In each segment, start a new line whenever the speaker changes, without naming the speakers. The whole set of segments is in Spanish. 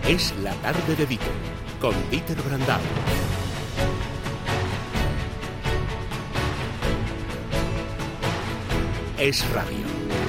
Es la tarde de Dieter, con Dieter Brandão. Es radio.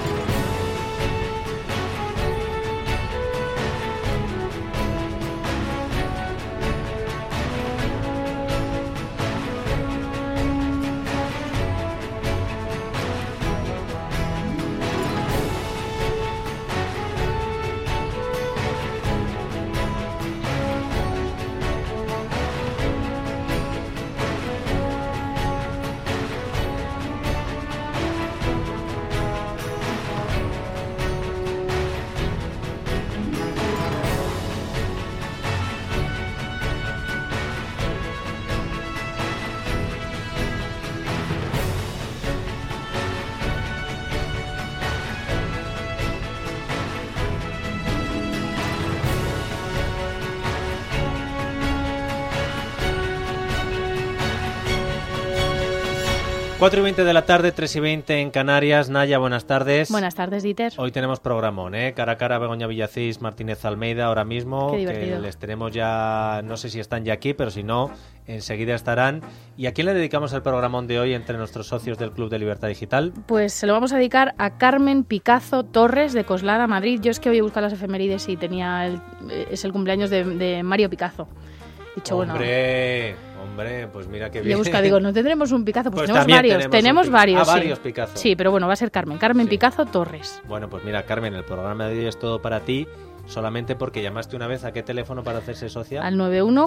Cuatro y 20 de la tarde, 3 y 20 en Canarias. Naya, buenas tardes.
Buenas tardes, Dieter.
Hoy tenemos programón, cara a cara, Begoña Villacís, Martínez Almeida, ahora mismo.
Qué divertido.
Que les tenemos ya, no sé si están ya aquí, pero si no, enseguida estarán. ¿Y a quién le dedicamos el programón de hoy entre nuestros socios del Club de Libertad Digital?
Pues se lo vamos a dedicar a Carmen Picazo Torres, de Coslada, Madrid. Yo es que voy a buscar las efemérides y es el cumpleaños de Mario Picazo. Dicho,
Hombre, pues mira qué bien.
Yo busco, digo, ¿no tendremos un Picazo? Pues tenemos varios.
Tenemos
varios, sí.
Varios Picazo.
Sí, pero bueno, va a ser Carmen
Sí.
Picazo Torres.
Bueno, pues mira, Carmen, el programa de hoy es todo para ti, solamente porque llamaste una vez. ¿A qué teléfono para hacerse socia?
Al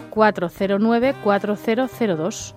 91-409-4002.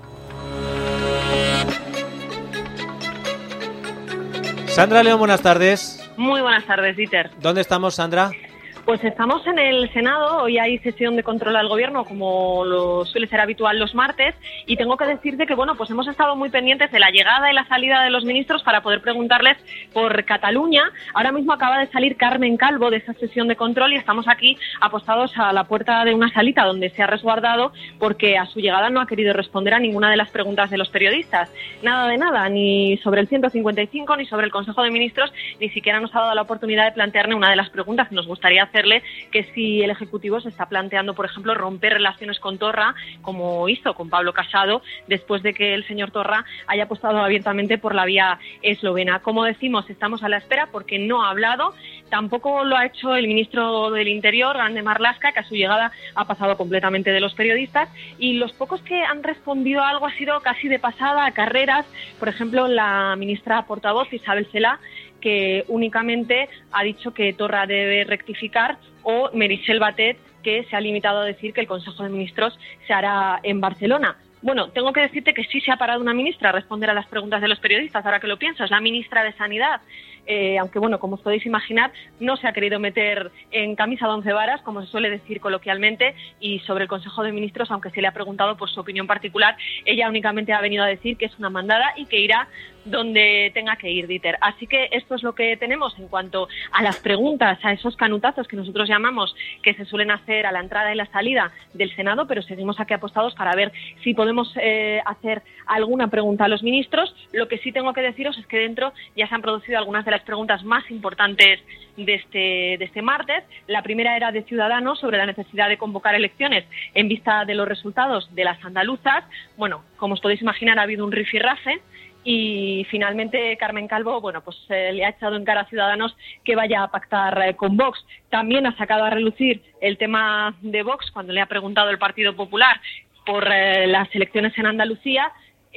Sandra León, buenas tardes.
Muy buenas tardes, Dieter.
¿Dónde estamos, Sandra?
Pues estamos en el Senado, hoy hay sesión de control al Gobierno, como lo suele ser habitual los martes, y tengo que decirte que, bueno, pues hemos estado muy pendientes de la llegada y la salida de los ministros para poder preguntarles por Cataluña. Ahora mismo acaba de salir Carmen Calvo de esa sesión de control y estamos aquí apostados a la puerta de una salita donde se ha resguardado porque a su llegada no ha querido responder a ninguna de las preguntas de los periodistas. Nada de nada, ni sobre el 155, ni sobre el Consejo de Ministros, ni siquiera nos ha dado la oportunidad de plantearle una de las preguntas que nos gustaría hacerle, que si el Ejecutivo se está planteando, por ejemplo, romper relaciones con Torra, como hizo con Pablo Casado, después de que el señor Torra haya apostado abiertamente por la vía eslovena. Como decimos, estamos a la espera porque no ha hablado, tampoco lo ha hecho el ministro del Interior, Grande Marlaska, que a su llegada ha pasado completamente de los periodistas, y los pocos que han respondido algo ha sido casi de pasada, a carreras. Por ejemplo, la ministra portavoz, Isabel Celaá, que únicamente ha dicho que Torra debe rectificar, o Meritxell Batet, que se ha limitado a decir que el Consejo de Ministros se hará en Barcelona. Bueno, tengo que decirte que sí se ha parado una ministra a responder a las preguntas de los periodistas, ahora que lo pienso, es la ministra de Sanidad. Aunque, bueno, como os podéis imaginar, no se ha querido meter en camisa de 11 varas, como se suele decir coloquialmente, y sobre el Consejo de Ministros, aunque se le ha preguntado por su opinión particular, ella únicamente ha venido a decir que es una mandada y que irá donde tenga que ir, Dieter. Así que esto es lo que tenemos en cuanto a las preguntas, a esos canutazos que nosotros llamamos, que se suelen hacer a la entrada y la salida del Senado, pero seguimos aquí apostados para ver si podemos hacer alguna pregunta a los ministros. Lo que sí tengo que deciros es que dentro ya se han producido algunas de las preguntas más importantes de este martes. La primera era de Ciudadanos sobre la necesidad de convocar elecciones en vista de los resultados de las andaluzas. Bueno, como os podéis imaginar, ha habido un rifirrafe y finalmente Carmen Calvo, bueno, pues le ha echado en cara a Ciudadanos que vaya a pactar con Vox. También ha sacado a relucir el tema de Vox cuando le ha preguntado el Partido Popular por las elecciones en Andalucía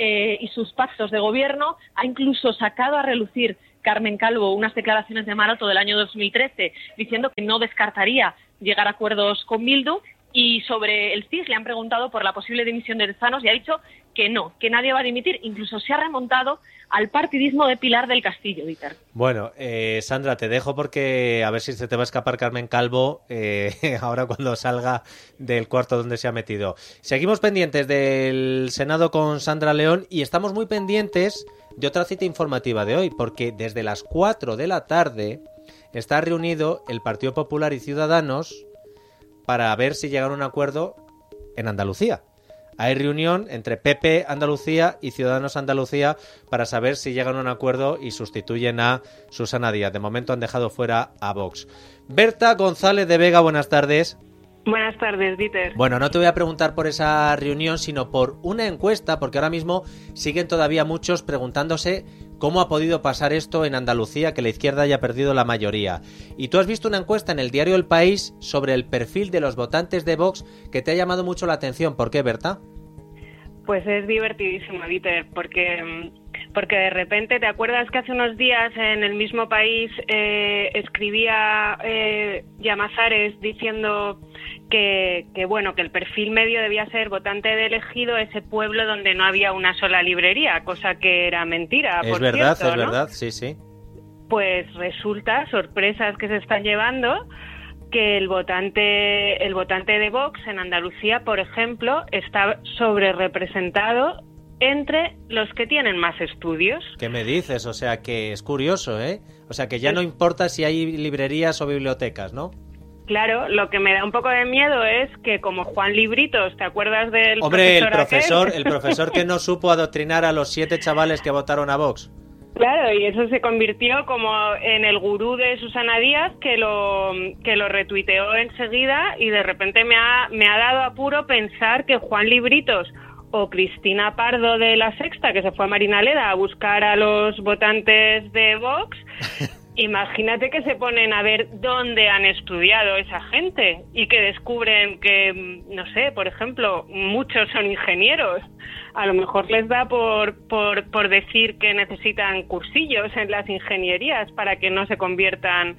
y sus pactos de gobierno. Ha incluso sacado a relucir Carmen Calvo unas declaraciones de Maroto del año 2013 diciendo que no descartaría llegar a acuerdos con Bildu. Y sobre el CIS le han preguntado por la posible dimisión de Tezanos y ha dicho que no, que nadie va a dimitir. Incluso se ha remontado al partidismo de Pilar del Castillo, Dieter.
Bueno, Sandra, te dejo porque a ver si se te va a escapar Carmen Calvo ahora cuando salga del cuarto donde se ha metido. Seguimos pendientes del Senado con Sandra León y estamos muy pendientes de otra cita informativa de hoy, porque desde las 4 de la tarde está reunido el Partido Popular y Ciudadanos para ver si llegan a un acuerdo en Andalucía. hay reunión entre PP Andalucía y Ciudadanos Andalucía para saber si llegan a un acuerdo y sustituyen a Susana Díaz. De momento han dejado fuera a Vox. Berta González de Vega, buenas tardes.
Buenas tardes, Dieter.
Bueno, no te voy a preguntar por esa reunión, sino por una encuesta, porque ahora mismo siguen todavía muchos preguntándose cómo ha podido pasar esto en Andalucía, que la izquierda haya perdido la mayoría. Y tú has visto una encuesta en el diario El País sobre el perfil de los votantes de Vox que te ha llamado mucho la atención. ¿Por qué, Berta?
Pues es divertidísimo, Dieter, porque de repente, ¿te acuerdas que hace unos días en el mismo País escribía Llamazares diciendo que el perfil medio debía ser votante de elegido ese pueblo donde no había una sola librería, cosa que era mentira,
Es
por
verdad,
cierto,
es
¿no?
verdad, sí, sí.
Pues resulta, sorpresas que se están llevando, que el votante de Vox en Andalucía, por ejemplo, está sobrerepresentado entre los que tienen más estudios.
¿Qué me dices? O sea, que es curioso, ¿eh? O sea, que ya no importa si hay librerías o bibliotecas, ¿no?
Claro, lo que me da un poco de miedo es que como Juan Libritos, ¿te acuerdas del
Hombre,
profesor aquel?
el profesor que no supo adoctrinar a los 7 chavales que votaron a Vox.
Claro, y eso se convirtió como en el gurú de Susana Díaz, que lo retuiteó enseguida, y de repente me ha dado apuro pensar que Juan Libritos o Cristina Pardo de La Sexta, que se fue a Marinaleda a buscar a los votantes de Vox, imagínate que se ponen a ver dónde han estudiado esa gente y que descubren que, no sé, por ejemplo, muchos son ingenieros. A lo mejor les da por decir que necesitan cursillos en las ingenierías para que no se conviertan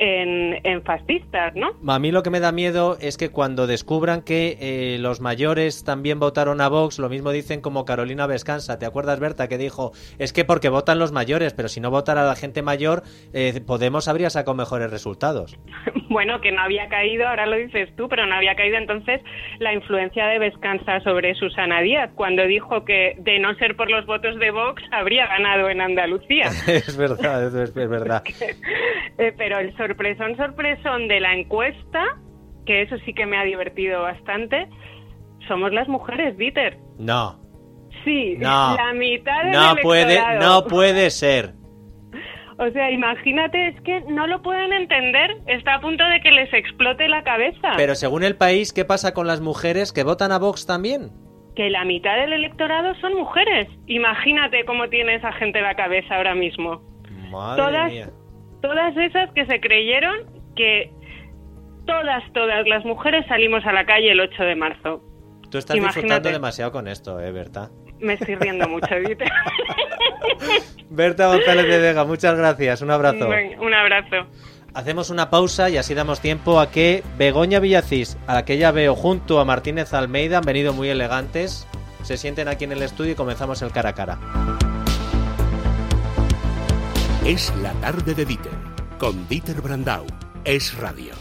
en fascistas, ¿no?
A mí lo que me da miedo es que cuando descubran que los mayores también votaron a Vox, lo mismo dicen como Carolina Vescansa. ¿Te acuerdas, Berta, que dijo, es que porque votan los mayores, pero si no votara la gente mayor, Podemos habría sacado mejores resultados?
Bueno, que no había caído, ahora lo dices tú, pero no había caído entonces la influencia de Vescansa sobre Susana Díaz, cuando dijo que de no ser por los votos de Vox habría ganado en Andalucía.
Es verdad, es verdad.
Pero el sorpresón de la encuesta, que eso sí que me ha divertido bastante, somos las mujeres, Dieter.
No.
Sí,
no,
la mitad del
no
electorado.
no puede ser.
O sea, imagínate, es que no lo pueden entender. Está a punto de que les explote la cabeza.
Pero según El País, ¿qué pasa con las mujeres que votan a Vox también?
Que la mitad del electorado son mujeres. Imagínate cómo tiene esa gente la cabeza ahora mismo.
Madre mía.
Todas esas que se creyeron que todas las mujeres salimos a la calle el 8 de marzo.
Tú estás disfrutando demasiado con esto, Berta.
Me estoy riendo mucho, Dieter.
Berta González de Vega, muchas gracias. Un abrazo.
Un abrazo.
Hacemos una pausa y así damos tiempo a que Begoña Villacís, a la que ya veo junto a Martínez Almeida, han venido muy elegantes, se sienten aquí en el estudio y comenzamos el cara a cara.
Es la tarde de Dieter, con Dieter Brandau. Es Radio.